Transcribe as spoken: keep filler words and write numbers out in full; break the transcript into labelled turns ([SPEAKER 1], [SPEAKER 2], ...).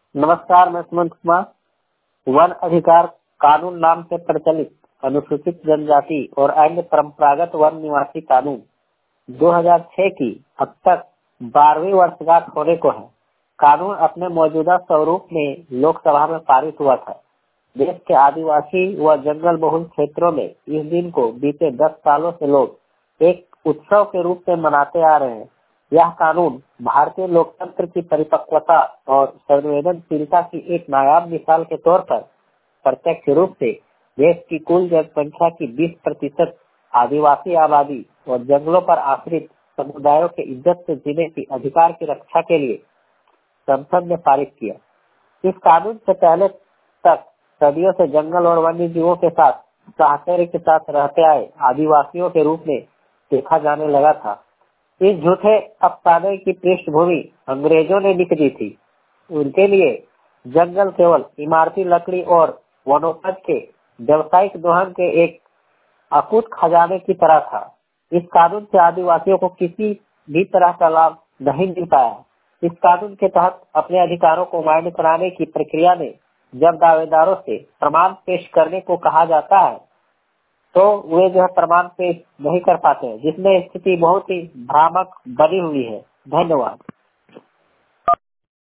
[SPEAKER 1] नमस्कार, मैं सुमंत कुमार। वन अधिकार कानून नाम से प्रचलित अनुसूचित जनजाति और अन्य परंपरागत वन निवासी कानून दो हज़ार छह की अब तक बारहवीं वर्षगांठ होने को है। कानून अपने मौजूदा स्वरूप में लोकसभा में पारित हुआ था। देश के आदिवासी व जंगल बहुल क्षेत्रों में इस दिन को बीते दस सालों से लोग एक उत्सव के रूप में मनाते आ रहे हैं। यह कानून भारतीय लोकतंत्र की परिपक्वता और संवेदनशीलता की एक नायाब मिसाल के तौर पर प्रत्यक्ष रूप से देश की कुल जनसंख्या की बीस प्रतिशत आदिवासी आबादी और जंगलों पर आश्रित समुदायों के इज्जत से जीने की अधिकार की रक्षा के लिए संसद ने पारित किया। इस कानून से पहले तक सदियों से जंगल और वन्य जीवों के साथ साहचर्य के साथ रहते आए आदिवासियों के रूप में देखा जाने लगा था। इस झूठे अफसाने की पृष्ठभूमि अंग्रेजों ने लिख दी थी। उनके लिए जंगल केवल इमारती लकड़ी और वनोपज के व्यवसायिक दोहन के एक अकूत खजाने की तरह था। इस कानून से आदिवासियों को किसी भी तरह का लाभ नहीं मिल पाया। इस कानून के तहत अपने अधिकारों को मान्य कराने की प्रक्रिया में जब दावेदारों से प्रमाण पेश करने को कहा जाता है तो वे जो है प्रमाण पेश नहीं कर पाते हैं, जिसमें स्थिति बहुत ही भ्रामक बनी हुई है। धन्यवाद।